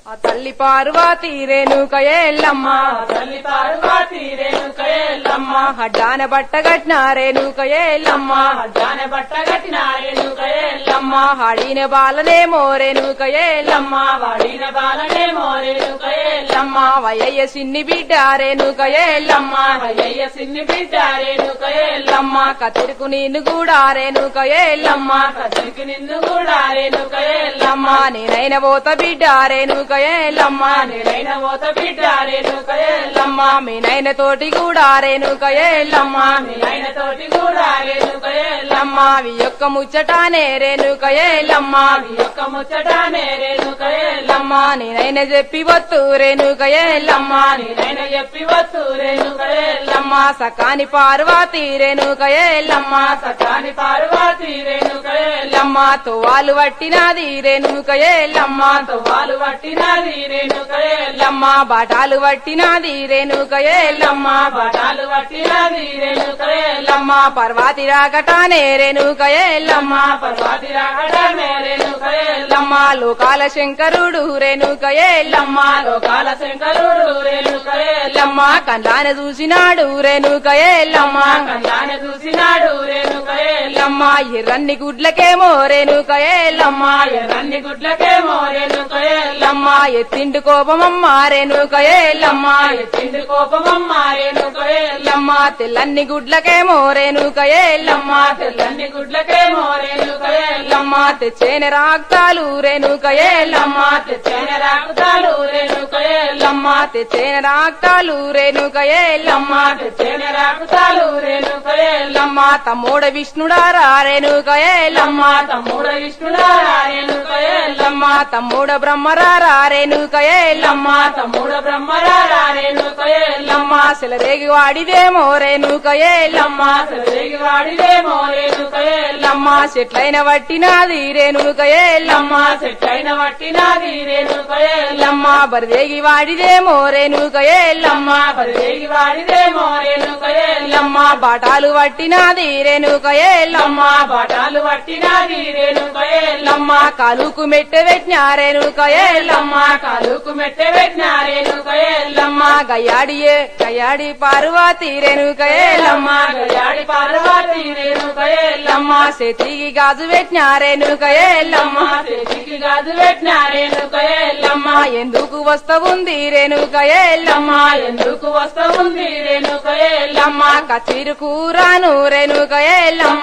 తల్లి పార్వతి రేణుక ఎల్లమ్మ తల్లి పార్వతి రేణుక ఎల్లమ్మ హడ్డాన బట్ట కట్టిన రేణుక ఎల్లమ్మ జాన బట్ట కట్టిన రేణుక ఎల్లమ్మ హాడిన బాలనేమో రేణుక ఎల్లమ్మ వాడిన బాలనేమో రేణుక ఎల్లమ్మ వయ్య సిన్ని బిడ్డ రేణుక ఎల్లమ్మ అయ్య సిన్ని బిడ్డ రేణుక ఎల్లమ్మ కతిరుకు నిన్ను కూడా రేణుక ఎల్లమ్మ కసిరికి నిన్ను కూడా రేణుక ఎల్లమ్మ నేనైన పోత బిడ్డ రేణుక ఎల్లమ్మ నేనైన పోత బిడ్డ రేణుక ఎల్లమ్మ మీ నైన తోటి కూడా రేణుక ఎల్లమ్మ నేనైన తోటి కూడా రేణుక ఎల్లమ్మ అవి యొక్క ముచ్చటానే రేణుక ఎల్లమ్మ ఈ యొక్క ముచ్చటానే రేణుక ఎల్లమ్మ నేనైనా చెప్పి వత్తు రేణుక ఎల్లమ్మ నేనైన చెప్పి వస్తు రేణుక ఎల్లమ్మ సకాని పార్వతి రేణుక ఎల్లమ్మ సకాని పార్వతి రేణుక ఎల్లమ్మ తోవాలు పట్టినది రేణుక ఎల్లమ్మ తవ్వాలు పట్టినది రేణుక ఎల్లమ్మ బాటాలు పట్టినది రేణుక ఎల్లమ్మ బటాలు పట్టినది రేణుక ఎల్లమ్మ పర్వతి రాకటానే రేణుక ఎల్లమ్మ పర్వతి రాకటమే రేణుక ఎల్లమ్మ లోకాల శంకరుడు రేణుక ఎల్లమ్మ లోకాల శంకరుడు రేణుక ఎల్లమ్మ కండాన చూసినాడు రేణుక ఎల్లమ్మ కళ్యాణ చూసినాడు రేణుక ఎల్లమ్మ ఎర్రన్ని గుడ్లకేమో రేణుక ఎల్లమ్మ ఎర్రన్ని గుడ్లకేమో రేణుక ఎల్లమ్మ ఎత్తిండు కోపమమ్మ రేణుక ఎల్లమ్మ ఎత్తింది కోపమమ్మ రేణుక ఎల్లమ్మ తెల్లన్ని గుడ్లకేమో రేణుక ఎల్లమ్మ తెల్లని గుడ్లకేమో రేణుక ఎల్లమ్మ తెచ్చేన రాక్తాలు రేణుక ఎల్లమ్మ తెచ్చిన రాకుతాలు రేణుక ఎల్లమ్మ తెచ్చేన రాక్తాలు రేణుక ఎల్లమ్మ తెచ్చిన రాకుతాలు రేణుక ఎల్లమ్మ తమ్ముడ విష్ణుడారా రేణుక ఎల్లమ్మ తమ్ముడ విష్ణుడారా రేణుక ఎల్లమ్మ తమ్ముడ బ్రహ్మరారా రేణుక ఎల్లమ్మ తమ్ముడ బ్రహ్మరారా రేణుక ఎల్లమ్మ సెలరేగి వాడిదేమో రేణుక ఎల్లమ్మ సరిగి వాడిదేమో రేణుక ఎల్లమ్మ చెట్లైన వట్టినాది రేణుక ఎల్లమ్మ చెట్టైన వట్టినాది రేణుక ఎల్లమ్మ బరిదేగి వాడిదేమో రేణుక ఎల్లమ్మ పరిదేగి వాడిదేమో రేణుక ఎల్లమ్మ బాటాలు వట్టినాది రేణుక ఎల్లమ్మ బటాలు వట్టినాది రేణుక ఎల్లమ్మ కాలుకు మెట్ట పెట్టిన రేణుక ఎల్లమ్మ కాలుకు మెట్టె పెట్టిన రేణుక ఎల్లమ్మ గయాడి పార్వతి రేణుక ఎల్లమ్మ గయాడి పార్వతి రేణుక ఎల్లమ్మ చేతికి గాజు పెట్టిన రేణుక ఎల్లమ్మ చేతికి గాజు పెట్టిన రేణుక ఎల్లమ్మ ఎందుకు వస్తవుంది రేణుక ఎల్లమ్మ ఎందుకు వస్తుంది రేణుక ఎల్లమ్మ కచీరు కూరాను రేణుక ఎల్లమ్మ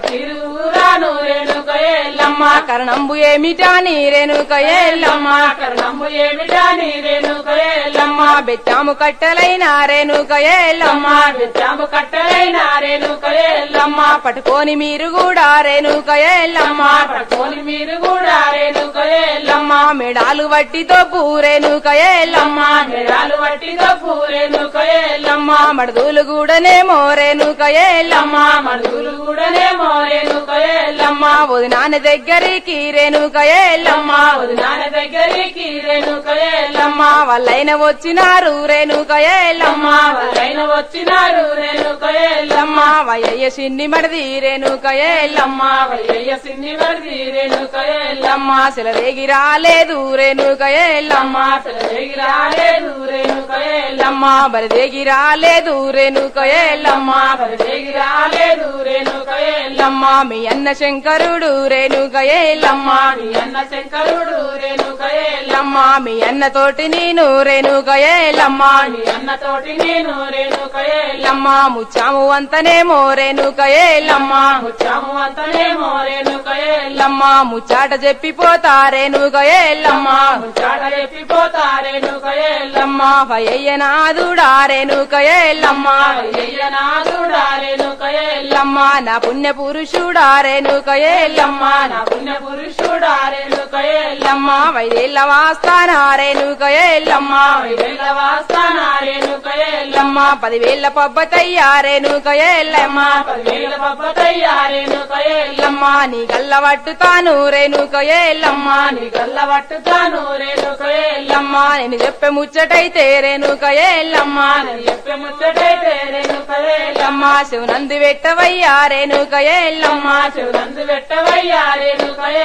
కచిరురాను రేణుక ఎల్లమ్మ కరణంబు ఏమిటాని రేణుక ఎల్లమ్మ కర్ణంబు ఏమిటాని రేణుక ఎల్లమ్మ బెచ్చాము కట్టెలైన రేణుక ఎల్లమ్మ బెచ్చాము కట్టెలైన రేణుక ఎల్లమ్మ పట్టుకొని మీరు కూడా రేణుక ఎల్లమ్మ పట్టుకొని మీరు కూడా రేణుక ఎల్లమ్మ మెడాలు వట్టితో పూరేణుక ఎల్లమ్మ మెడాలు వట్టితో రేణుక ఎల్లమ్మ మడదులు కూడానేమో రేణుక ఎల్లమ్మ మడుగులు కూడానేమో రేణుక ఎల్లమ్మ వదినాన్న దగ్గరికి రేణుక ఎల్లమ్మ వదినాన దగ్గరికి రేణుక ఎల్లమ్మ వాళ్ళైన వచ్చినారు రేణుక ఎల్లమ్మ వాళ్ళైన వచ్చినారు రేణుక ఎల్లమ్మ వయ్య సిన్ని మడిది రేణుక ఎల్లమ్మ వయ్య సిన్ని వరిది రేణుక ఎల్లమ్మ సెలరేగి రాలేదు రేణుక ఎల్లమ్మ సెలవేగి రాలేదు రేణుక ఎల్లమ్మ బరిదేగి రాలేదు రేణుక ఎల్లమ్మ పరిదేగి రాలేదు రేణుక ఎల్లమ్మ మీ అన్న శంకరుడు రేణుక ఎల్లమ్మ మీ అన్న శంకరుడు రేణుక ఎల్లమ్మ మీ అన్న తోటి నేను రేణుక ఎల్లమ్మ మీ అన్న తోటి నేను రేణుక ఎల్లమ్మ ముచ్చాము అంతనేమో రేణుక ఎల్లమ్మ ముచ్చాము అంతనేమో రేణుక ఎల్లమ్మ ముచ్చాట చెప్పిపోతా రేణుక ఎల్లమ్మ ముచ్చాట చెప్పిపోతా రేణుక ఎల్లమ్మ వయ్య నాదుడా రేణుక ఎల్లమ్మ అయ్య నాదుడా రేణుక ఎల్లమ్మ నా పుణ్య పురుషుడా రేణుక ఎల్లమ్మ నా పుణ్య పురుషుడా రేణుక ఎల్లమ్మ వైదేళ్ళ వాస్తాన రేణుక ఎల్లమ్మ వైదేళ్ళ వాస్తాన రేణుక ఎల్లమ్మ 10,000 పబ్బతయ్యా రేణుక ఎల్లమ్మ 10,000 పబ్బతయ్యా రేణుక ఎల్లమ్మ నీ గల్ల పట్టుతాను రేణుక ఎల్లమ్మ నీ గల్ల పట్టుతాను రేణుక ఎల్లమ్మ నేను చెప్పే ముచ్చటైతే రేణుక ఎల్లమ్మ నేను చెప్పే ముచ్చటైతే రేణుక ఎల్లమ్మ శివనంది పెట్టవయ్యా రేణుక ఎల్లమ్మ శివనందు పెట్టవయ్యా రేణుక ఎల్లమ్మ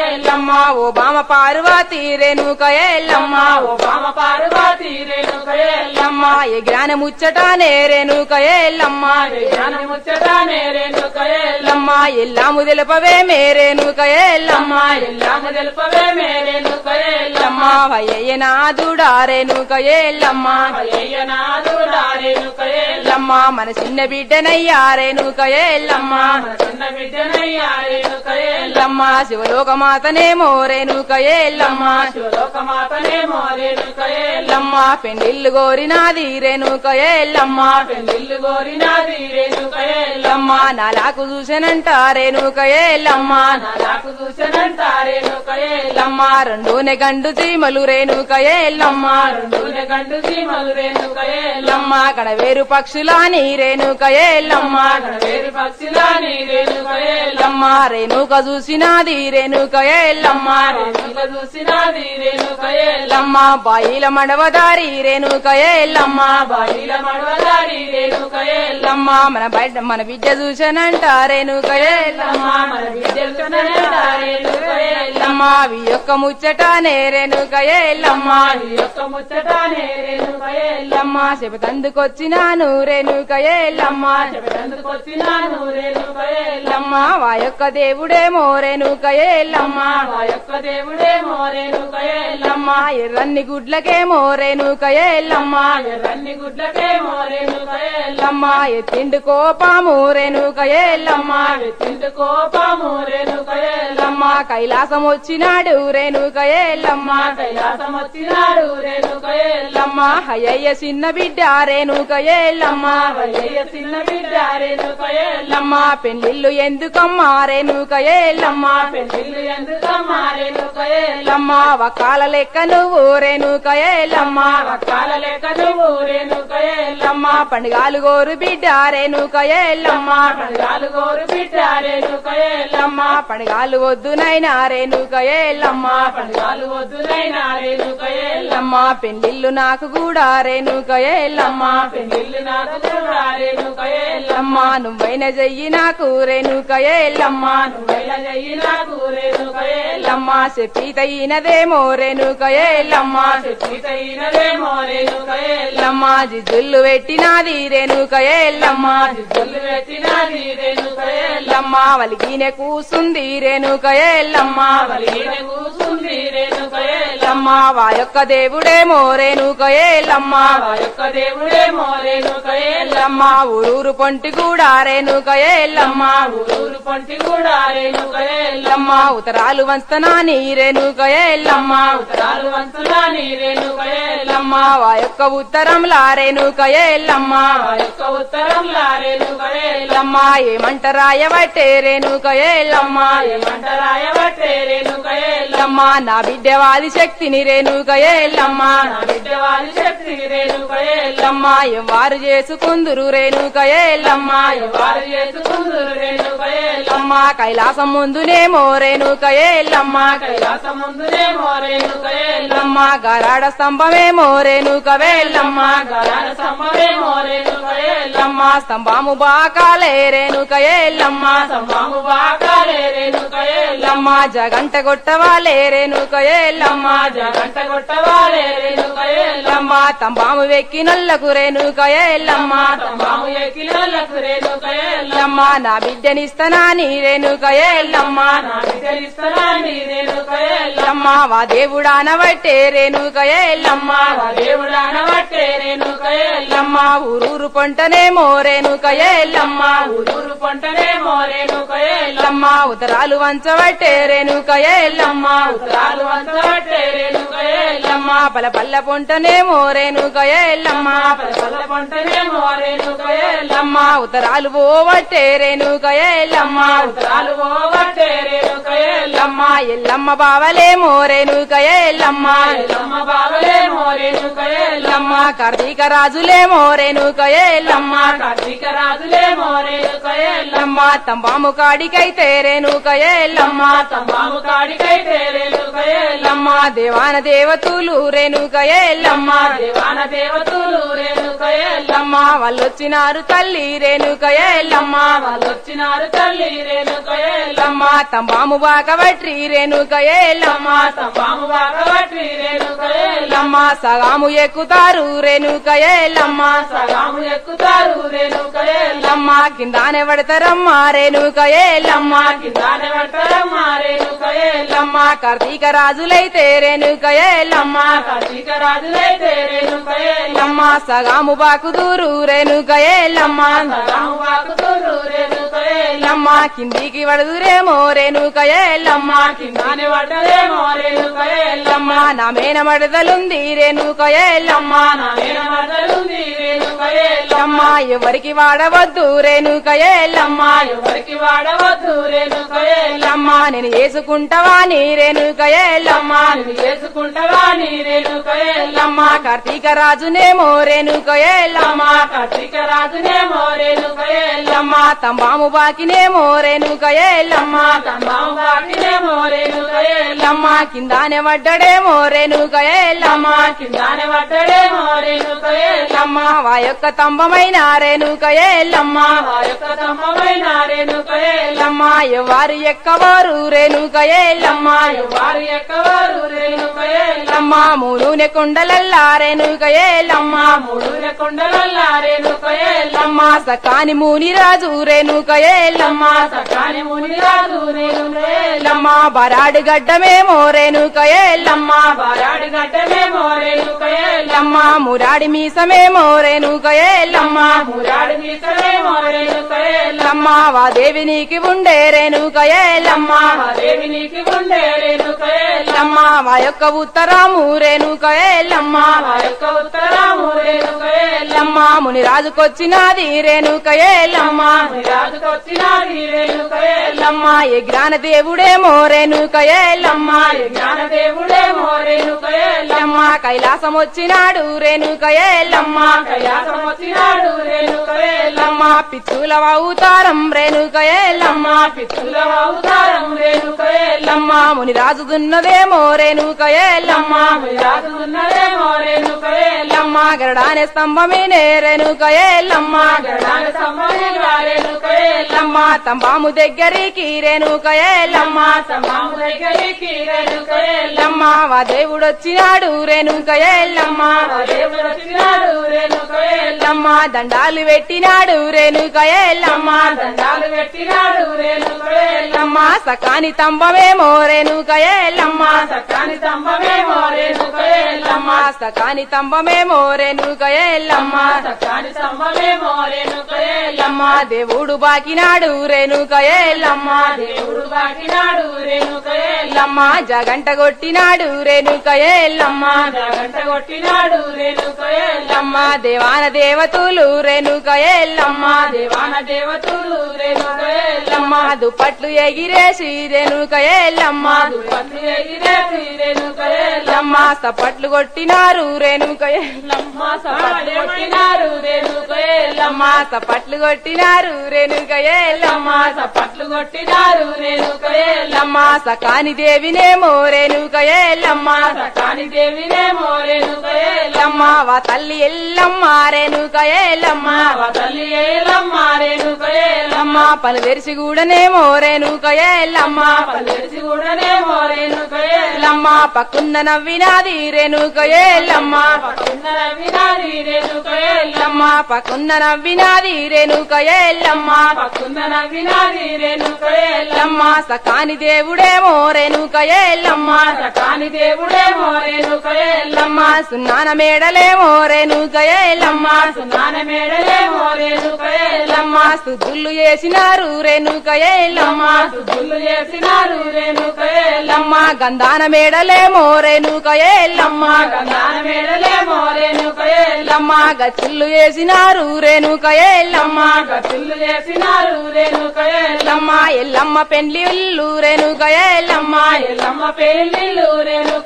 ఎల్లమ్మ ఓ బామ పార్వతి రేణుక ఎల్లమ్మ ఓ బామ పార్వతి రేణుక ఎల్లమ్మ ఏ జ్ఞాన ముచ్చటానే రేణుక ఎల్లమ్మ జ్ఞాన ముచ్చటానే రేణుక ఎల్లమ్మ ఎల్లాము తెలుపవే మే రేణుక ఎల్లమ్మ ఎల్లాము తెలుపవే మే రేణుక ఎల్లమ్మ వయ్య నాదుడా రేణుక ఎల్లమ్మ అయ్యనాథుడా రేణుక ఎల్లమ్మ మన చిన్న బిడ్డనయ్యా రేణుక ఎల్లమ్మ చిన్న బిడ్డనయ్యా రేణుక ఎల్లమ్మ శివలోకమాతనేమో రేణుక ఎల్లమ్మ శివలోకమాతనేమో రేణుక ఎల్లమ్మ పెండిల్లు గోరినాది రేణుక ఎల్లమ్మ పెళ్లిళ్ళు కోరినాది రేణుక ఎల్లమ్మ నాలాకు చూసెనంట రేణుక ఎల్లమ్మ నాకు చూసనంట రేణుక ఎల్లమ్మ రెండూనే గండు చీమలు రేణుక ఎల్లమ్మ గండు సీమలు రేణుక ఎల్లమ్మ అక్కడ వేరు పక్షులాని రేణుక ఎల్లమ్మ వేరు పక్షిలాని రేణుక ఎల్లమ్మ రేణుక చూసినాది రేణుక ఎల్లమ్మ రేణుక చూసినాది రేణుక ఎల్లమ్మ బాయిల మడవదారి రేణుక ఎల్లమ్మ బాయిల మడవదారి రేణుక ఎల్లమ్మ మన బిడ్డ చూసనంట రేణుక ఎల్లమ్మ మన విద్యలునట రేణుక ఎల్లమ్మ వి యొక్క ముచ్చటానే రేణుక ఎల్లమ్మ ఈ యొక్క ముచ్చటానే రేణుక ఎల్లమ్మ చెబుతందుకొచ్చినాను రేణుక ఎల్లమ్మ చెబుతందుకొచ్చినాను రేణుక ఎల్లమ్మ వా యొక్క దేవుడేమో రేణుక ఎల్లమ్మ మా యొక్క దేవుడేమో రేణుక ఎల్లమ్మ ఎర్రన్ని గుడ్లకేమో రేణుక ఎల్లమ్మ ఎర్రన్ని గుడ్లకేమో రేణుక ఎల్లమ్మ ఎత్తిండు కోపము రేణుక ఎల్లమ్మ తిండు కోపము రేణుక ఎల్లమ్మ కైలాసం వచ్చినాడు రేణుక ఎల్లమ్మ కైలాసం వచ్చినాడు రేణుక ఎల్లమ్మ హయ్య చిన్న బిడ్డ రేణుక ఎల్లమ్మ అయ్య చిన్న బిడ్డ రేణుక ఎల్లమ్మ పెళ్లిళ్ళు ఎందుకమ్మా రేణుక ఎల్లమ్మ పెళ్లిళ్ళు ఎందుకమ్మా రేణుక ఎల్లమ్మ వకాల లెక్క నువ్వు రేణుక ఎల్లమ్మ కాల లెక్క నువ్వు రేణుక ఎల్లమ్మ పండుగాలు గోరు బిడ్డ రేణుక ఎల్లమ్మ పండుగాలు గోరు బిడ్డ రేణుక ఎల్లమ్మ పండుగాలు వద్దు నైనా రేణుక ఎల్లమ్మ పండుగాలు వద్దునైనా రేణుక ఎల్లమ్మ పెళ్లిళ్ళు నాకు కూడా రేణుక ఎల్లమ్మ పెళ్లిళ్ళు నాకు కూడా రేణుక ఎల్లమ్మ నువ్వైన చెయ్యి నాకు రేణుక ఎల్లమ్మ నువ్వెల చెయ్యి నాకు రేణుక ఎల్లమ్మ చెప్పి తగినదేమో రేణుక ఎల్లమ్మ చెప్పితైనదేమో రేణుక ఎల్లమ్మ జిజుల్లు పెట్టినాది రేణుక ఎల్లమ్మ జిల్లు పెట్టినది రేణుక ఎల్లమ్మ వలిగినే కూసుంది రేణుక ఎల్లమ్మ వలిగిన కూసుంది రేణుక ఎల్లమ్మ వా యొక్క దేవుడేమో రేణుక ఎల్లమ్మ మా యొక్క దేవుడేమో రేణుక ఎల్లమ్మ ఊరూరు పొంటి కూడా రేణుక ఎల్లమ్మ ఊరు పంటి కూడా రేణుక ఎల్లమ్మ ఉత్తరాలు వంచనాని రేణుక ఎల్లమ్మ ఉత్తరాలు వంతులాని రేణుక ఎల్లమ్మ వా యొక్క ఉత్తరంలా రేణుక ఎల్లమ్మ మా యొక్క ఉత్తరంలా రేణుక ఎల్లమ్మ ఏమంట రాయబట్టే రేణుక ఎల్లమ్మ ఏమంట రాయబట్టే రేణుక ఎల్లమ్మ నా బిడ్డ వాది శక్తిని రేణుక ఎల్లమ్మ నా బిడ్డ వారి శక్తి రేణుక ఎల్లమ్మ వారు చేసుకుందురు రేణుక ఎల్లమ్మ వారు చేసుకుందురు రేణుక ఎల్లమ్మ కైలాసం ముందునేమో రేణుక ఎల్లమ్మ కైలాసం ముందునేమో రేణుక ఎల్లమ్మ గరాడ స్తంభమేమో రేణుక వెల్లమ్మ గరాన సమ్మవేమో రేణుక ఎల్లమ్మ స్తంభము బాకాలే రేణుక ఎల్లమ్మ సమ్మము బాకాలే రేణుక ఎల్లమ్మ జగంట కొట్టవాలే రేణుక ఎల్లమ్మ జగంట కొట్టవాలే రేణుక ఎల్లమ్మ తంబాము వెక్కినొల్లకు రేణుక ఎల్లమ్మ సమ్మము ఎక్కినలకు రేణుక ఎల్లమ్మ నా బిడ్డనిస్తనాని రేణుక ఎల్లమ్మ నా బిడ్డలిస్తనాన్ని రేణుక ఎల్లమ్మ వా దేవుడానబట్టే రేణుక ఎల్లమ్మ దేవుడు అనబట్టే రేణుక ఎల్లమ్మ ఊరూరు పొంటనేమో రేణుక ఎల్లమ్మ ఊరు పంటనేమో రేణుక ఎల్లమ్మ ఉత్తరాలు వంచబట్టే రేణుక ఎల్లమ్మ ఉత్తరాలు వంచబట్టే రేణుక ఎల్లమ్మ పల్ల పొంటనేమో రేణుక ఎల్లమ్మ పల్ల పంటనేమో రేణుక ఎల్లమ్మ ఉత్తరాలు పోవట్టే రేణుక ఎల్లమ్మ ఉత్తరాలు పోవట్టే రేణుక ఎల్లమ్మ ఎల్లమ్మ బావలేమో రేణుక ఎల్లమ్మ ఎల్లమ్మ బావలేమో రేణుక ఎల్లమ్మ కార్తీక రాజులేమో రేణుక ఎల్లమ్మ కార్తీక రాజులేమో రేణుక ఎల్లమ్మ తంబాము కాడికైతే రేణుక ఎల్లమ్మ తమ్మాము కాడికైతే రేణుక ఎల్లమ్మ ఎల్లమ్మ దేవాన దేవతలు రేణుక ఎల్లమ్మ దేవాన దేవతలు రేణుక ఎల్లమ్మ వాళ్ళొచ్చినారు తల్లి రేణుక ఎల్లమ్మ వాళ్ళొచ్చినారు తల్లి రేణుక ఎల్లమ్మ తంబాము బాకబట్టి రేణుక ఎల్లమ్మ స్తంభము బాగబట్టి రేణుక ఎల్లమ్మ సగాము ఎక్కుతారు రేణుక ఎల్లమ్మ సగాము ఎక్కుతారు రేణుక ఎల్లమ్మ కిందానే పడతారమ్మ రేణుక ఎల్లమ్మ కిందానే పడతారమ్మ రేణుక ఎల్లమ్మ కార్తీక రాజులైతే రేణుక ఎల్లమ్మ కార్తీక రాజులైతే రేణుక ఎల్లమ్మ సగాము బాకుదూరు రేణుక ఎల్లమ్మ సగాము బాకుతురు రేణుక ఎల్లమ్మ కిందికి పడదురేమో రేణుక ఎల్లమ్మ కిందానే పడ్డదేమో రేణుక ఎల్లమ్మ నా మేన మడదలుంది రేణుక ఎల్లమ్మ నా మేన మడదలుంది రేణుక ఎల్లమ్మ ఎవరికి వాడవద్దు రేణుక ఎల్లమ్మ ఎవరికి వాడవద్దు రేణుక ఎల్లమ్మ నేను వేసుకుంటావా నీ రేణుక ఎల్లమ్మ నువ్వు చేసుకుంటావా నీ రేణుక ఎల్లమ్మ కార్తీక రాజునేమో రేణుక ఎల్లమ్మ కార్తీక రాజునేమో రేణుక ఎల్లమ్మ తంబాము బాకినేమో రేణుక ఎల్లమ్మ తంబాము బాకినేమో రేణుక ఎల్లమ్మ కిందానే పడ్డడేమో రేణుక ఎల్లమ్మ కిందానే పడ్డడేమో రేణుక ఎల్లమ్మ వా యొక్క తంబమైన రేణుక ఎల్లమ్మ ఆ యొక్క తమ్మమైన రేణుక ఎల్లమ్మ ఎవరు ఎక్కవారు రేణుక ఎల్లమ్మ వారు ఎక్కవారు రేణుక ఎల్లమ్మ మూనూనె కొండలల్లా రేణుక ఎల్లమ్మ మూడున కొండలల్లా రేణుక ఎల్లమ్మ సకాని ముని రాజు రేణుక ఎల్లమ్మ సకాని ముని రాజు రేణుక ఎల్లమ్మ బరాడు గడ్డమేమో రేణుక ఎల్లమ్మ బారాడి గడ్డమేమో రేణుక ఎల్లమ్మ మురాడి మీసమేమో రేణుక ఎల్లమ్మ మురాడి మీసమేమో రేణుక ఎల్లమ్మ వా దేవి నీకి ఉండే రేణుక ఎల్లమ్మ దేవి నీకి ఉండే రేణుక ఎల్లమ్మ వా యొక్క ఉత్తరాము రేణుక ఎల్లమ్మ ఆ యొక్క ఉత్తరాము రేణుక ఎల్లమ్మ ముని రాజుకొచ్చినది రేణుక ఎల్లమ్మ రాజుకొచ్చినది రేణుక ఎల్లమ్మ యజ్ఞాన దేవుడేమో రేణుక ఎల్లమ్మ జ్ఞాన దేవుడేమో రేణుక ఎల్లమ్మ కైలాసం వచ్చినాడు రేణుక ఎల్లమ్మ కైలాసం వచ్చినాడు రేణుక ఎల్లమ్మ పిచ్చుల అవతారం రేణుక ఎల్లమ్మ పిచ్చుల అవతారం రేణుక ఎల్లమ్మ ముని రాజు దున్నదేమో రేణుక ఎల్లమ్మ రాజు ఉన్నదేమో రేణుక ఎల్లమ్మ గరడానే స్తంభమేనే రేణుక ఎల్లమ్మ గడాన సంబంధిగా రేణుక ఎల్లమ్మ తంబాము దగ్గరికి రేణుక ఎల్లమ్మ సమాము దగ్గరికి రేణుక ఎల్లమ్మ వా దేవుడొచ్చినాడు రేణుక ఎల్లమ్మ దేవుడు వచ్చినాడు రేణుక ఎల్లమ్మ దండాలు పెట్టినాడు రేణుక ఎల్లమ్మ దండాలు పెట్టినాడు రేణుక ఎల్లమ్మ సకాని తంబమేమో రేణుక ఎల్లమ్మ సకాని స్తంభమేమో రేణుక ఎల్లమ్మ సకాని తంబమేమో రేణుక ఎల్లమ్మ సకాని స్తంభమేమో రేణుక ఎల్లమ్మ దేవుడు బాకినాడు రేణుక ఎల్లమ్మ దేవుడు బాకినాడు రేణుక ఎల్లమ్మ జగంట కొట్టినాడు రేణుక ఎల్లమ్మ గంట కొట్టినాడు రేణుక ఎల్లమ్మ దేవాన దేవతలు రేణుక ఎల్లమ్మ దేవాన దేవతలు రేణుక ఎల్లమ్మ దుప్పట్లు ఎగిరేసి రేణుక ఎల్లమ్మ పత్రి ఎగిరేసి రేణుక ఎల్లమ్మ సపట్లు కొట్టినారు రేణుక ఎల్లమ్మ సపట్లు కొట్టినారు రేణుక ఎల్లమ్మ సపట్లు కొట్టినారు రేణుక ఎల్లమ్మ సపట్లు కొట్టినారు రేణుక ఎల్లమ్మ సకాని దేవినేమో రేణుక ఎల్లమ్మ సకాని దేవినేమో రేణుక ఎల్లమ్మ వా తల్లి ఎల్లమ్మ రేణుక ఎల్లమ్మ తల్లి ఏలమ్మ రేణుక ఎల్లమ్మ పలు తెరిచి కూడానేమో రేణుక ఎల్లమ్మ పల్లెసి కూడానేమో రేణుక ఎల్లమ్మ పక్కున్న నవ్వినాది రేణుక ఎల్లమ్మ వినాది రేణుక ఎల్లమ్మ పక్కున్న నవ్వినాది రేణుక ఎల్లమ్మ పక్కుందన వినాది రేణుక ఎల్లమ్మ సకాని దేవుడేమో రేణుక ఎల్లమ్మ సకాని దేవుడేమో రేణుక ఎల్లమ్మ సున్నాన మేడలేమో రేణుక ఎల్లమ్మ సునాన మేడలేమో రేణుక ఎల్లమ్మ సుద్దులు చేసినారు రేణుక ఎల్లమ్మ సుద్దులు చేసినారు రేణుక ఎల్లమ్మ గంధాన మేడలేమో రేణుక ఎల్లమ్మ గంధాన మేడలేమో రేణుక ఎల్లమ్మ గచ్చిళ్ళు చేసినారు రేణుక ఎల్లమ్మ గతులు చేసినారు రేణుక ఎల్లమ్మ ఎల్లమ్మ పెండ్లి ఇల్లు రేణుక ఎల్లమ్మ ఎల్లమ్మ పెళ్ళిళ్ళు రేణుక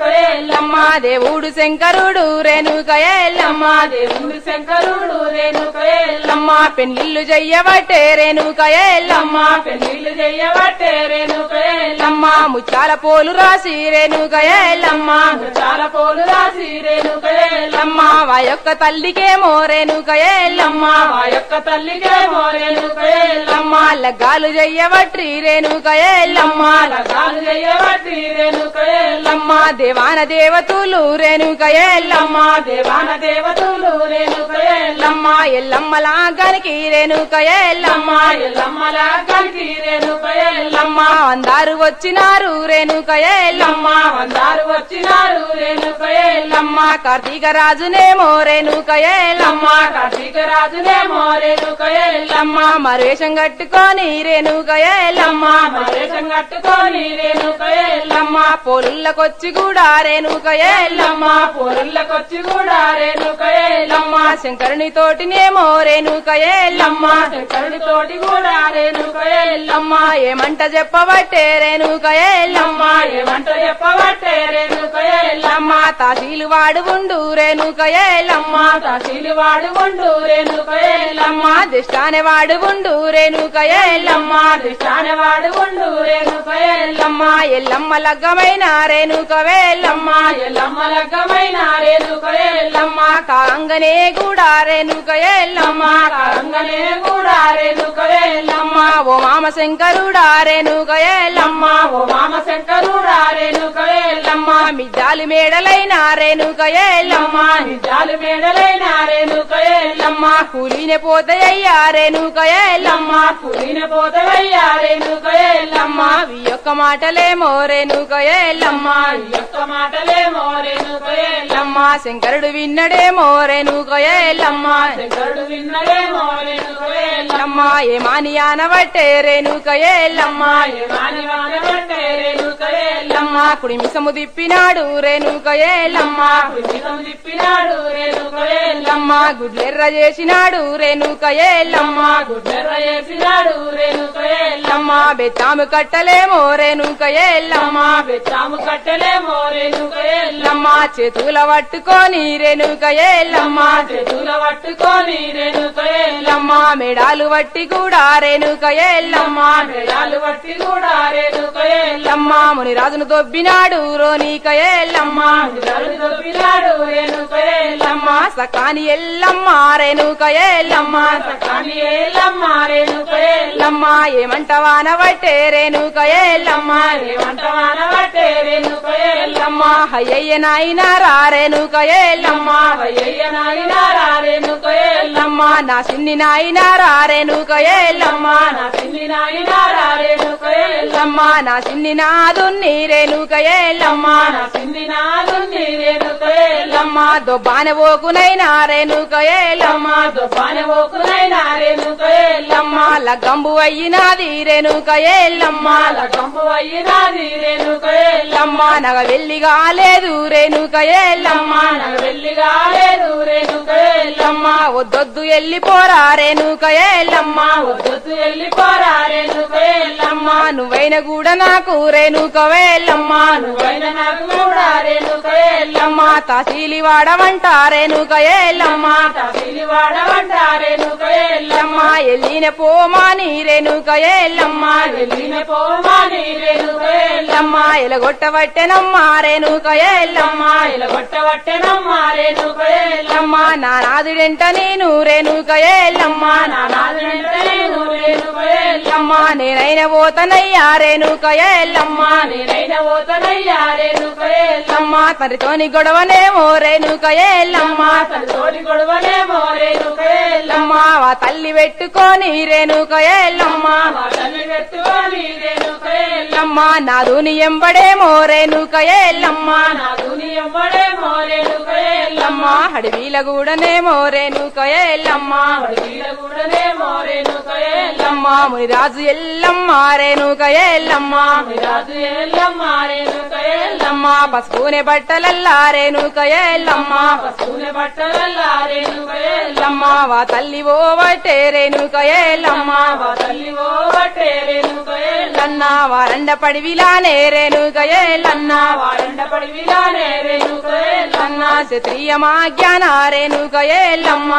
ఎల్లమ్మ దేవుడు శంకరుడు రేణుక ఎల్లమ్మ దేవుడు శంకరుడు రేణుక ఎల్లమ్మ పెళ్లిళ్ళు చెయ్యబట్టే రేణుక ఎల్లమ్మ పెళ్లిళ్ళు చెయ్యబట్టే రేణుక ఎల్లమ్మ ముచ్చాల పోలు రాసి రేణుక ఎల్లమ్మ చాలా పోలు రాసి రేణుక ఎల్లమ్మ వా యొక్క తల్లికేమో రేణుక ఎల్లమ్మ ఆ యొక్క తల్లికేమో రేణుక ఎల్లమ్మ లగ్గాలు చెయ్యబట్టి రేణుక ఎల్లమ్మ లగాలు చెయ్యబట్టి రేణుక ఎల్లమ్మ దేవాన దేవతలు రేణుక ఎల్లమ్మ దేవాన దేవతలు రేణుక ఎల్లమ్మ ఎల్లమ్మ లాగానికి రేణుక ఎల్లమ్మ ఎల్లమ్మ లాగానికి రేణుక ఎల్లమ్మ అందరు వచ్చినారు రేణుక ఎల్లమ్మ అందరు వచ్చినారు రేణుక ఎల్లమ్మ కార్తీక రాజునేమో రేణుక ఎల్లమ్మ కార్తీక రాజునేమో రేణుక ఎల్లమ్మ మరువేషం కట్టుకొని రేణుక ఎల్లమ్మ మరేషం కట్టుకొని రేణుక ఎల్లమ్మ పోలుళ్ళకొచ్చి కూడా రేణుక ఎల్లమ్మ పొరుళ్ళకొచ్చి కూడా రేణుక ఎల్లమ్మ శంకరుని తోటినేమో రేణుక ఎల్లమ్మ శంకరుడి తోటి కూడా రేణుక ఎల్లమ్మ ఏమంట చెప్పబట్టే రేణుక ఎల్లమ్మ ఏమంట చెప్పబట్టే రేణుక ఎల్లమ్మ తాశీలు వాడు ఉండు రేణుక ఎల్లమ్మ తహసీలు వాడు ఉండు రేణుక ఎల్లమ్మ దిష్టానే వాడు ఉండు రేణుక ఎల్లమ్మ దిష్టానే వాడు ఉండు రేణుక ఎల్లమ్మ ఎల్లమ్మ లగ్గమైన రేణుక వేల్లమ్మ ఎల్లమ్మ లగ్గమైన రేణుక ఎల్లమ్మ కాంగనే కూడా రేణుక ఎల్లమ్మ రంగనే కూడా రేణుక ఎల్లమ్మ ఓ మామ శంకరుడా రేణుక ఎల్లమ్మ ఓ మామ శంకరుడా రేణుక ఎల్లమ్మ మిద్దాలి మేడలైన రేణుక ఎల్లమ్మ నిజాలు మేడలైన రేణుక ఎల్లమ్మ కూలినే పోతాయ్యా రేణుక ఎల్లమ్మ పులిన పోతవయ్యా రేణుక ఎల్లమ్మ ఈ యొక్క మాటలేమో రేణుక ఎల్లమ్మ ఈ యొక్క మాటలేమో రేణుక ఎల్లమ్మ శంకరుడు విన్నడేమో రేణుక ఎల్లమ్మ శంకరుడు విన్నడేమో రేణుక ఎల్లమ్మ ఏమాని ఆనబట్టే రేణుక ఎల్లమ్మ ఏమాని వానబట్టే రేణుక ఎల్లమ్మ కుడిమిసము తిప్పినాడు రేణుక ఎల్లమ్మ పుణ్యం తిప్పినాడు రేణుక ఎల్లమ్మ గుడ్లెర్ర చేసినాడు రేణుక ఎల్లమ్మ గుడ్డెర్ర చేసినాడు రేణుక ఎల్లమ్మ బెత్తాము కట్టలేమో రేణుక ఎల్లమ్మ బెత్తాము కట్టలేమో రేణుక ఎల్లమ్మ చేతుల పట్టుకొని రేణుక ఎల్లమ్మ చేతుల పట్టుకొని రేణుక ఎల్లమ్మ మెడాలు వట్టి కూడా రేణుక ఎల్లమ్మ మేడాలు పట్టి కూడా రేణుక ఎల్లమ్మ మునిరాజును దొబ్బినాడు రోనిక ఎల్లమ్మ జరుడు దొబ్బినాడు రేణుక ఎల్లమ్మ సకాని ఎల్లమ్మ రేణుక ఎల్లమ్మ కానీ ఏలమ్మ రేణుక ఎల్లమ్మ ఏమంటవాన వట్టే రేణుక ఎల్లమ్మ ఏమంట వానబట్టే రేణుక ఎల్లమ్మ హయ్యయ్య నాయన రా రేణుక ఎల్లమ్మ వయ్యయ్య నాయనారా రేణుక ఎల్లమ్మ నా సిన్ని నాయన రా రేణుక ఎల్లమ్మ నా పిల్లి నాయనారా రేణుక ఎల్లమ్మ నా సిన్ని నాదున్ని రేణుక ఎల్లమ్మ నా పిల్లి నాదుంది రేణుక ఎల్లమ్మ దొబ్బాన ఓకునైనా రేణుక ఎల్లమ్మ దుబ్బాన ఓకునైనా రేణుక ఎల్లమ్మ లగ్గంబు అయ్యినాది రేణుక ఎల్లమ్మ లగంపు అయ్యినాది రేణుక ఎల్లమ్మ నగ వెళ్ళి కాలేదు రేణుక ఎల్లమ్మ నా వెళ్ళిగా లేదు రేణుక ఎల్లమ్మ వద్దొద్దు వెళ్ళిపోరా రేణుక ఎల్లమ్మ వద్దు వెళ్ళిపోరా రేణుక ఎల్లమ్మ నువ్వైన కూడా నాకు రేణుక వేల్లమ్మ నువ్వైన నాకు కూడా రేణుక ఎల్లమ్మ తహసీలి వాడమంట రేణుక ఎల్లమ్మ తహసీలి వాడవంట రేణుక ఎల్లమ్మ ఎల్లిన పోమాని రేణుక ఎల్లమ్మ వెళ్ళిన పోమాని రేణుక ఎల్లమ్మ ఎలగొట్టబట్టెనమ్మ రేణుక ఎల్లమ్మ ఇలగొట్టవట్టెనమ్మ రేణుక ఎల్లమ్మ నా నాదుడెంట నేను రేణుక ఎల్లమ్మ నా నాదుడంటే నేను రేణుక ఎల్లమ్మ నేనైన పోతనయ్యా రేణుక ఎల్లమ్మ నేనైన పోతనయ్యా రేణుక ఎల్లమ్మ తనతోని గొడవనేమో రేణుక ఎల్లమ్మ తోటి గొడవలేమో రేణుక ఎల్లమ్మ వా తల్లి పెట్టుకొని రేణుక ఎల్లమ్మ మా తల్లి పెట్టుకొని రేణుక ఎల్లమ్మ నాదుని ఎంబడేమో రేణుక ఎల్లమ్మ నా దుని ఎవ్వడేమో రేణుక ఎల్లమ్మ హడివీల గూడనేమో రేణుక ఎల్లమ్మ వీళ్ళ కూడానేమో రేణుక ఎల్లమ్మ మునిరాజు ఎల్లమ్మ రేణుక ఎల్లమ్మ రాజు ఎల్లమ్మ రేణుక ఎల్లమ్మ ఎల్లమ్మ పసుపునే బట్టలల్లారేనుక ఎల్లమ్మ పసుపునే బట్టలల్లారేనుక ఎల్లమ్మ వా తల్లి ఓ వట్టేరేనుక ఎల్లమ్మ వా తల్లి ఓ వట్టేరేనుక ఎల్లన్న వారండ పడివిలానే రేణుక ఎల్లన్న వారండ పడివిలానే రేణుక ఎల్లన్న క్షత్రియమా జ్ఞాన రేణుక ఎల్లమ్మ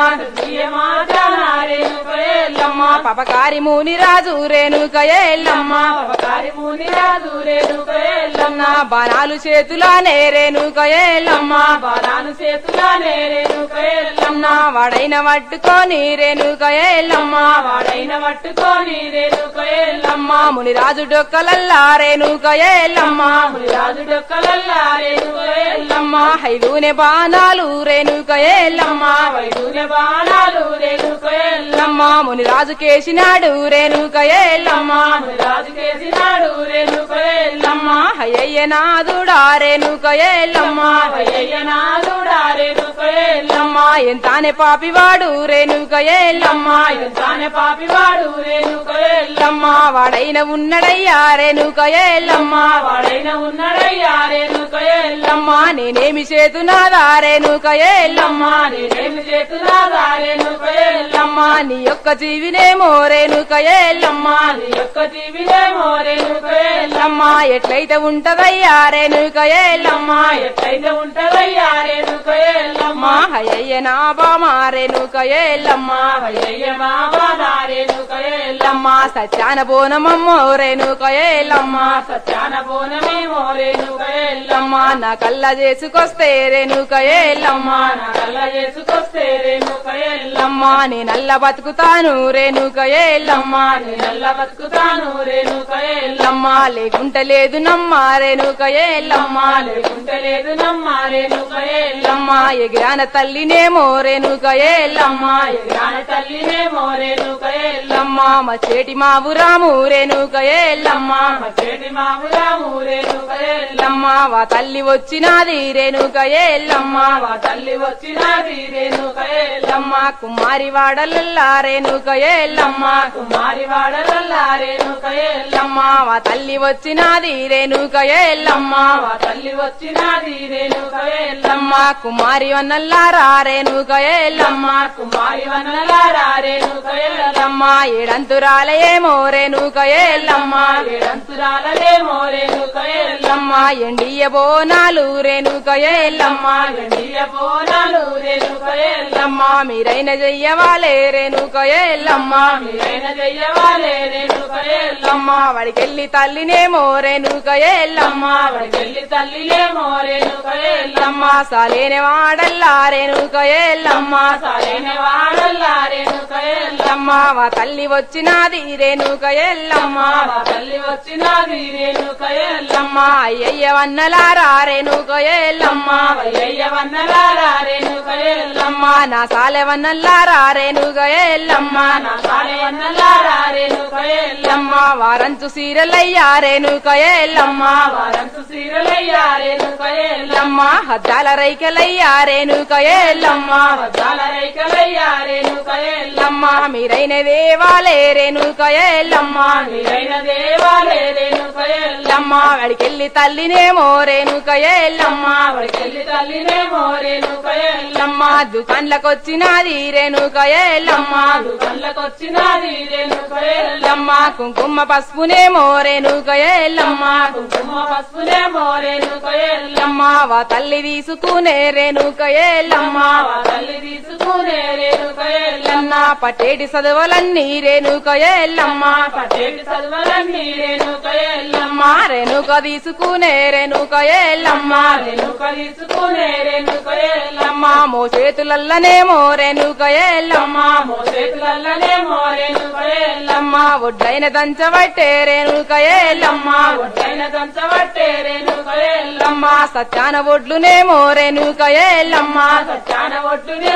రేణుక ఎల్లమ్మ పపకారి ముని రాజు రేణుక ఎల్లమ్మ పపకారి ముని రాజు రేణుక ఎల్లమ్మ బాణాలు చేతులానే రేణుక ఎల్లమ్మ బాణాలు చేతులానే రేణుక ఎల్లమ్మ వాడైన పట్టుకొని రేణుక ఎల్లమ్మ వాడైన పట్టుకొని రేణుక ఎల్లమ్మ మునిరాజు డొక్కలల్లా రేణుక ఎల్లమ్మ రాజు డొక్కలల్లా రేణుక ఎల్లమ్మ హైదూనే బాణాలు రేణుక ఎల్లమ్మ వైదూనే బాణాలు రేణుక ఎల్లమ్మ మునిరాజు కేసినాడు రేణుక ఎల్లమ్మ రాజు కేసినాడు రేణుక ఎల్లమ్మ హయ్య నాదుడా రేణుక ఎల్లమ్మ అయ్యనాథుడా రేణుక ఎల్లమ్మ ఎంతానే పాపివాడు రేణుక ఎల్లమ్మ ఎంతానే పాపివాడు రేణుక ఎల్లమ్మ వాడైన ఉన్నడయ్యా రేణుక ఎల్లమ్మ వాడైన ఉన్నాడయ్యా రేణుక ఎల్లమ్మ నేనేమి చేతునాదా రేణుక ఎల్లమ్మ నేనేమి చేతున్నా రేణుక ఎల్లమ్మ నీ యొక్క జీవినేమో రేణుక ఎల్లమ్మ నీ యొక్క జీవినేమో రేణుక ఎల్లమ్మ ఎట్లయితే ఉంటదయ్యా రేణుక ఎల్లమ్మ ఎట్లయితే ఉంటదయ్యా రేణుక ఎల్లమ్మ హయ్య నా బామా రేణుక ఎల్లమ్మ అయ్య బాబా రేణుక ఎల్లమ్మ సత్యాన బోనమమ్మో రేణుక ఎల్లమ్మ సత్యాన బోనమేమో రేణుక ఎల్లమ్మ నా కళ్ళ చేసుకొస్తే రేణుక ఎల్లమ్మ నా కళ్ళ చేసుకొస్తే రేణుక ఎల్లమ్మ నే నల్ల బతుకుతాను రేణుక ఎల్లమ్మ నల్ల బతుకుతాను రేణుక ఎల్లమ్మ లేకుంటే లేదు నమ్మ రేణుక ఎల్లమ్మ లేకుంటే లేదు నమ్మ రేణుక ఎల్లమ్మ ఎగిరాన తల్లినేమో రేణుక ఎల్లమ్మ ఎగిరాన తల్లినేమో రేణుక ఎల్లమ్మ మా చేటి మావు రాము రేణుక ఎల్లమ్మ చేటి మామురాము రేణుక ఎల్లమ్మ వా తల్లి వచ్చినాది రేణుక ఎల్లమ్మ వా తల్లి వచ్చినది రేణుక ఎల్లమ్మ కుమారి వాడలల్లా రేణుక ఎల్లమ్మ కుమారి వాడలల్లా రేణుక ఎల్లమ్మ వా తల్లి వచ్చినాది రేణుక ఎల్లమ్మ వా తల్లి వచ్చినది రేణుక ఎల్లమ్మ కుమారి వన్నల్లారా రేణుక ఎల్లమ్మ కుమారి వనలారా రేణుక ఎల్లమ్మ ఏడంతురాలయేమో రేణుక ఎల్లమ్మ ఏడంతురాలలేమో రేణుక ఎల్లమ్మ ఎండియ బోనాలు రేణుక ఎల్లమ్మ ఎండియ బోనాలు రేణుక ఎల్లమ్మ మీరైన చెయ్యవాలే రేణుక ఎల్లమ్మ మీరైన చెయ్యవాలే రేణుక ఎల్లమ్మ వాడికెళ్ళి తల్లినేమో రేణుక ఎల్లమ్మ వాడికెళ్ళి తల్లిలేమో రేణుక ఎల్లమ్మ సాలేని వాడల్లా రేణుక ఎల్లమ్మ సాలైన వాడల్లా రేణుక ఎల్లమ్మ వా తల్లి వచ్చినాది రేణుక ఎల్లమ్మ వా తల్లి వచ్చినది రేణుక ఎల్లమ్మ అయ్యయ్య వన్నలారా రేణుక ఎల్లమ్మ అయ్యయ్య వన్నలారా రేణుక ఎల్లమ్మ నా సాలె వన్నల్లారా రేణుక ఎల్లమ్మ నా సాలె వన్నలారా రేణుక ఎల్లమ్మ వారంచు సీరలయ్యా రేణుక ఎల్లమ్మ వారంతు సీరలయ్యా రేణుక ఎల్లమ్మ హద్దాల రైకలయ్యా రేణుక ఎల్లమ్మ వద్దాల రైకలయ్యా రేణుక ఎల్లమ్మ మీరైన దేవాలే రేణుక ఎల్లమ్మ మీరైన దేవాలే రేణుక ఎల్లమ్మ వాడికెళ్ళి తల్లినేమో రేణుక ఎల్లమ్మ వాడికెళ్ళి తల్లినేమో రేణుక ఎల్లమ్మ దుకాన్లకొచ్చినాది రేణుక ఎల్లమ్మ దుకాన్లకొచ్చినది రేణుక ఎల్లమ్మ కుంకుమ పసుపునేమో రేణుక ఎల్లమ్మ కుంకుమ పసుపునేమో రేణుక ఎల్లమ్మ వా తల్లి తీసుకునే రేణుక ఎల్లమ్మ వా తల్లి తీసుకునే రేణుక ఎల్లమ్మ పట్టేటి చదువులన్నీ రేణుక ఎల్లమ్మ పట్టేటి చదువులన్నీ రేణుక ఎల్లమ్మ రేణుక తీసుకునే రేణుక ఎల్లమ్మ రేణుక తీసుకునే రేణుక ఎల్లమ్మ మో చేతులల్లనేమో రేణుక ఎల్లమ్మ చేతులల్లనేమో రేణుక ఎల్లమ్మ ఒడ్లైన దంచబట్టే రేణుక ఎల్లమ్మ ఒడ్డైన దంచబట్టే రేణుక ఎల్లమ్మ సత్యాన ఒడ్లునేమో రేణుక ఎల్లమ్మ సత్యాన ఒడ్డునేమో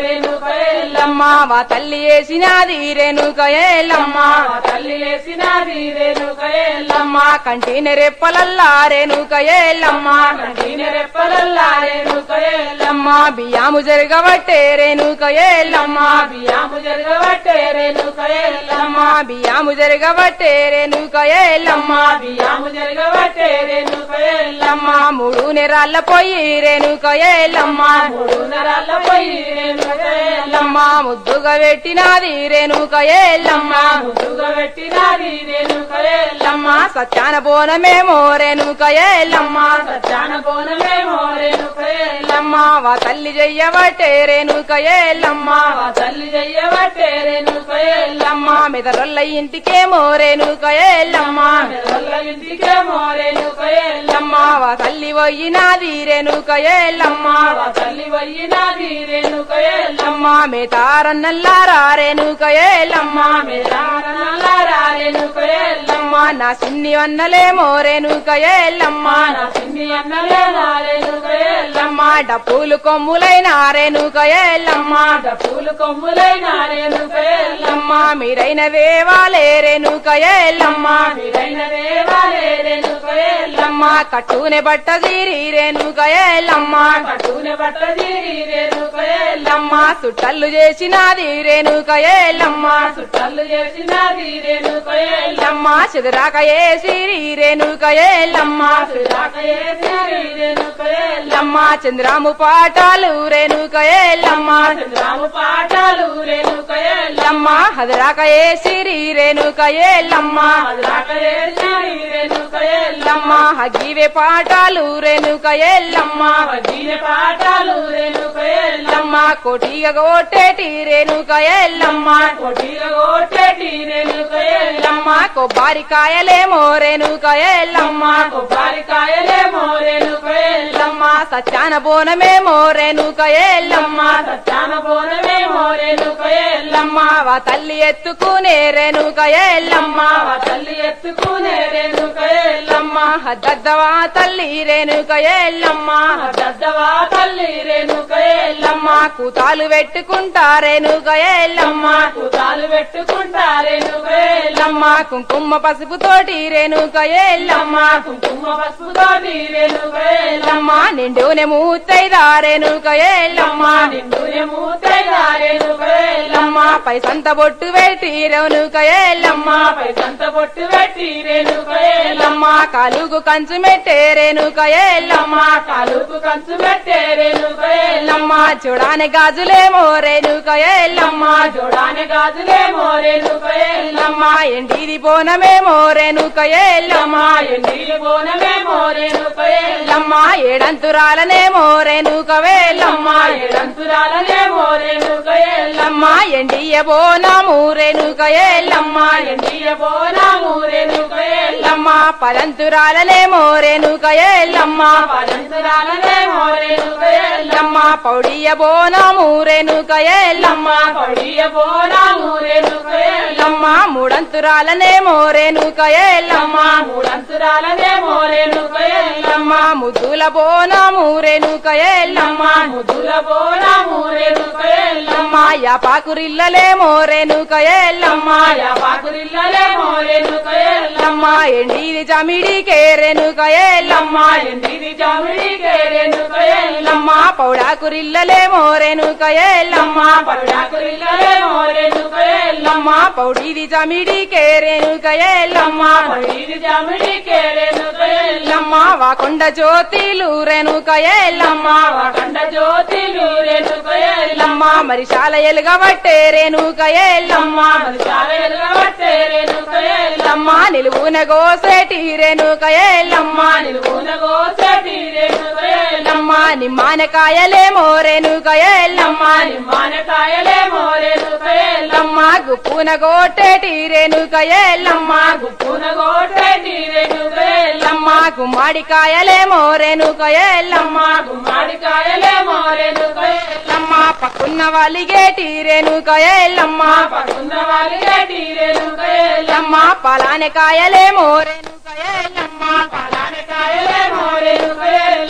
రేణుక ఎల్లమ్మ ఎల్లమ్మ వా తల్లి వేసినది రేణుక ఎల్లమ్మ మా తల్లి వేసినది రేణుక ఎల్లమ్మ ఎల్లమ్మ కంటిన రెప్పలల్లా రేణుక ఎల్లమ్మ కంటిన రెప్పలల్లా రేణుక ఎల్లమ్మ ఎల్లమ్మ బియ్యాము జరగబట్టే రేణుక ఎల్లమ్మ బియ్యము జరగబట్టే రేణుక ఎల్లమ్మ ఎల్లమ్మ బియ్యాము జరగబట్టే రేణుక ఎల్లమ్మ బియ్యము జరగబట్టే రేణుక ఎల్లమ్మ ఎల్లమ్మ మూడు నెరాళ్ళ పోయి రేణుక ఎల్లమ్మ మూడు నరాల పోయి రేణుక ఎల్లమ్మ ఎల్లమ్మ ముద్దుగా పెట్టినది రేణుక ఎల్లమ్మ ముద్దుగా పెట్టినది రేణుక ఎల్లమ్మ ఎల్లమ్మ సత్యాన బోనమేమో రేణుక ఎల్లమ్మ సత్యాన బోనమేమో రేణుక ఎల్లమ్మ ఎల్లమ్మ వా తల్లి చెయ్యబట్టే రేణుక ఎల్లమ్మ మా తల్లి చెయ్యబట్టే రేణుక ఎల్లమ్మ ఎల్లమ్మ మెదరొల్ల ఇంటికేమో రేణుక ఎల్లమ్మ మెదళ్ళ ఇంటికేమో రేణుక ఎల్లమ్మ ఎల్లమ్మ వా తల్లి పోయినది రేణుక ఎల్లమ్మ మా తల్లి వయ్యినది రేణుక ఎల్లమ్మ ఎల్లమ్మ మేతారన్నల్లారా రేణుక ఎల్లమ్మ మేరారనల్లారా రేణుక ఎల్లమ్మ ఎల్లమ్మ నా సిన్ని వన్నలేమో రేణుక ఎల్లమ్మ నా చిన్ని అన్నలేనా రేణుక ఎల్లమ్మ ఎల్లమ్మ డప్పులు కొమ్ములైన రేణుక ఎల్లమ్మ పూలు కొమ్ములైన రేణుక ఎల్లమ్మ ఎల్లమ్మ మీరైన దేవాలే రేణుక ఎల్లమ్మ మీరైన దేవాలే రేణుక ఎల్లమ్మ ఎల్లమ్మ కట్టునే బట్ట తీరి రేణుక ఎల్లమ్మ పట్టునే పట్టదీరి రేణుక ఎల్లమ్మ ఎల్లమ్మ సుట్టల్లు చేసినది రేణుక ఎల్లమ్మ చుట్టాలు చేసినది రేణుక ఎల్లమ్మ ఎల్లమ్మ చెదురాక ఏసిరి రేణుక ఎల్లమ్మ రాక చేసినది రేణుక ఎల్లమ్మ ఎల్లమ్మ చంద్రాము పాఠాలు రేణుక ఎల్లమ్మ రాము పాఠాలు రేణుక ఎల్లమ్మ ఎల్లమ్మ హదరాక ఏసిరి రేణుక ఎల్లమ్మ రాక చేసినది రేణుక ఎల్లమ్మ ఎల్లమ్మ హగివే పాఠాలు రేణుక ఎల్లమ్మ వడ్డీన పాఠాలు రేణుక ఎల్లమ్మ ఎల్లమ్మ కోటిగా కొట్టేటి రేణుక ఎల్లమ్మ కొట్టిగా కొట్టేటి రేణుక ఎల్లమ్మ ఎల్లమ్మ కొబ్బరికాయలేమో రేణుక ఎల్లమ్మ కొబ్బరికాయలేమో రేణుక ఎల్లమ్మ ఎల్లమ్మ సత్యాన బోనమేమో రేణుక ఎల్లమ్మ సత్యాన బోనమేమో రేణుక ఎల్లమ్మ ఎల్లమ్మ వా తల్లి ఎత్తుకునే రేణుక ఎల్లమ్మ మా తల్లి ఎత్తుకునే రేణుక ఎల్లమ్మ ఎల్లమ్మ హద్దవా తల్లి రేణుక ఎల్లమ్మ దద్దవా తల్లి రేణుక ఎల్లమ్మ ఎల్లమ్మ కూతాలు పెట్టుకుంటా రేణుక ఎల్లమ్మ కూతాలు పెట్టుకుంటా రేణుక ఎల్లమ్మ ఎల్లమ్మ కుంకుమ పసుపు తోటి రేణుక ఎల్లమ్మ కుంకుమ పసుపుతోటి రేణుక ఎల్లమ్మ ఎల్లమ్మ నిండునే మూతైదా రేణుక ఎల్లమ్మ నిండునే మూతైగా రేణుక ఎల్లమ్మ ఎల్లమ్మ పైసంత బొట్టు పెట్టి రేణుక ఎల్లమ్మ పై సంత బొట్టు పెట్టి రేణుక ఎల్లమ్మ ఎల్లమ్మ కాలుగు కంచు మెట్టే రేణుక ఎల్లమ్మ కాలుకు కంచు పెట్టే రేణుక ఎల్లమ్మ ఎల్లమ్మ చూడాని గాజులేమో రేణుక ఎల్లమ్మ జోడాని గాజులేమో రేణుక ఎల్లమ్మ ఎల్లమ్మ ఎండిది బోనమేమో రేణుక ఎల్లమ్మ ఎండిలి బోనమేమో రేణుక ఎల్లమ్మ ఎల్లమ్మ ఏడంతురాలనేమో రేణుక వేల్లమ్మ ఏడంతురాలనేమో రేణుక ఎల్లమ్మ ఎల్లమ్మ ఎండియ బోనము రేణుక ఎల్లమ్మ ఎండియ బోనము రేణుక ఎల్లమ్మ ఎల్లమ్మ పదంతురాలనేమో రేణుక ఎల్లమ్మ పదంతురాలనేమో రేణుక ఎల్లమ్మ ఎల్లమ్మ పౌడియ బోనము రేణుక ఎల్లమ్మ పడియ బోనము రేణుక ఎల్లమ్మ ఎల్లమ్మ మూడంతురాలనేమో రేణుక ఎల్లమ్మ మూడంతురాలనేమో రేణుక ఎల్లమ్మ ఎల్లమ్మ ముద్దుల బోనము రేణుక ఎల్లమ్మ ముద్దుల బోనము రేణుక ఎల్లమ్మ ఎల్లమ్మ యాపాకురిల్లలేమో రేణుక ఎల్లమ్మ పాకురిల్లలేమో రేణుక ఎల్లమ్మ ఎల్లమ్మ ఎండిది జమిడికే రేణుక ఎల్లమ్మ ఎండిది జామిడికే రేణుక ఎల్లమ్మ ఎల్లమ్మ పౌడాకురిల్లలేమో రేణుక ఎల్లమ్మ పడాకురిల్లలేమో రేణుక ఎల్లమ్మ ఎల్లమ్మ పౌడిది జమిడికే రేణుక ఎల్లమ్మ పడిది జామిడికే రేణుక ఎల్లమ్మ ఎల్లమ్మ వాకొండ జ్యోతిలు రేణుక ఎల్లమ్మ కండ జ్యోతిలు రేణుక ఎల్లమ్మ ఎల్లమ్మ మరి శాల ఎలుగబట్టే రేణుక ఎల్లమ్మ చాలా ఎలుగబట్టే రేణుక ఎల్లమ్మ ఎల్లమ్మ నిలువున గోసేటి రేణుక ఎల్లమ్మ నిలువున గోసటి రేణుక ఎల్లమ్మ ఎల్లమ్మ నిమ్మానకాయలేమో రేణుక ఎల్లమ్మ మానకాయలేమో రేణుక ఎల్లమ్మ ఎల్లమ్మ గుప్పున గోటేటి రేణుక ఎల్లమ్మ గుప్పున గోటటి రేణుక ఎల్లమ్మ ఎల్లమ్మ గుమ్మడికాయలేమో రేణుక ఎల్లమ్మ గుమ్మడికాయలేమో రేణుక ఎల్లమ్మ ఎల్లమ్మ పక్కున్న వాలిగేటి రేణుక ఎల్లమ్మ పడుకున్న వాళ్ళకి రేణుక ఎల్లమ్మ ఎల్లమ్మ పలానకాయలేమో రేణుక ఎల్లమ్మ పాలనకాయలేమో రేణుక ఎల్లమ్మ ఎల్లమ్మ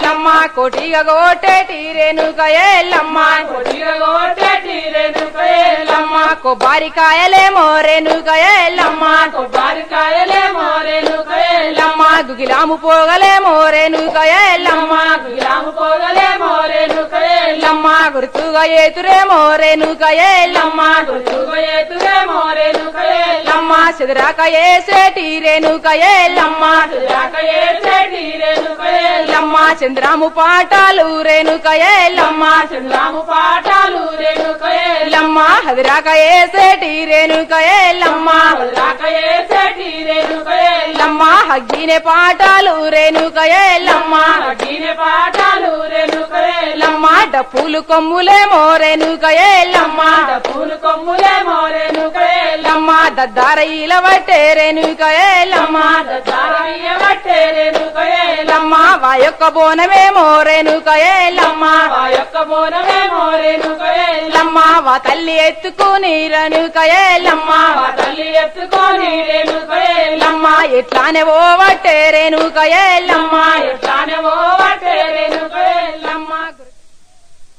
కోటిగా కోటేటి రేణుక ఎల్లమ్మ కొట్టిగోటేటి రేణుక ఎల్లమ్మ కొబ్బరికాయలేమో రేణుక ఎల్లమ్మ కొబ్బరికాయలేమో రేణుక ఎల్లమ్మ గుగిలాము పోగలేమో రేణుక ఎల్లమ్మ గులాము పోగలేమో రేణుక ఎల్లమ్మ గుర్తుగా ఏతురేమో రేణుక ఎల్లమ్మ గుర్తుగోయేతురేమో రేణుక ఎల్లమ్మ చెదరాక ఏసేటి రేణుక ఎల్లమ్మ రాకయేసేటి రేణుక ఎల్లమ్మ చంద్రాము పాటాలు రేణుక ఎల్లమ్మ చంద్రాము పాఠాలు రేణుక ఎల్లమ్మ హదిరాక ఏసేటి రేణుక ఎల్లమ్మ రాకయేసేటి రేణుక ఎల్లమ్మ హగ్గినే పాటాలు రేణుక ఎల్లమ్మ అగ్గినే పాఠాలు రేణుక ఎల్లమ్మ డప్పులు కొమ్ములేమో రేణుక ఎల్లమ్మ పూలు కొమ్ములేమో రేణుక ఎల్లమ్మ దద్దారయ్యల వట్టే రేణుక ఎల్లమ్మ దారయ్యబట్టే రేణుక ఎల్లమ్మ వాయొక్క బోనమేమో రేణుక ఎల్లమ్మ ఆ యొక్క బోనమేమో రేణుక ఎల్లమ్మ వా తల్లి ఎత్తుకుని రేణుక ఎల్లమ్మ ఆ తల్లి ఎత్తుకొని రేణుక ఎల్లమ్మ ఎట్లానే ఓ వట్టే రేణుక ఎల్లమ్మ ఎట్లానే ఓవటే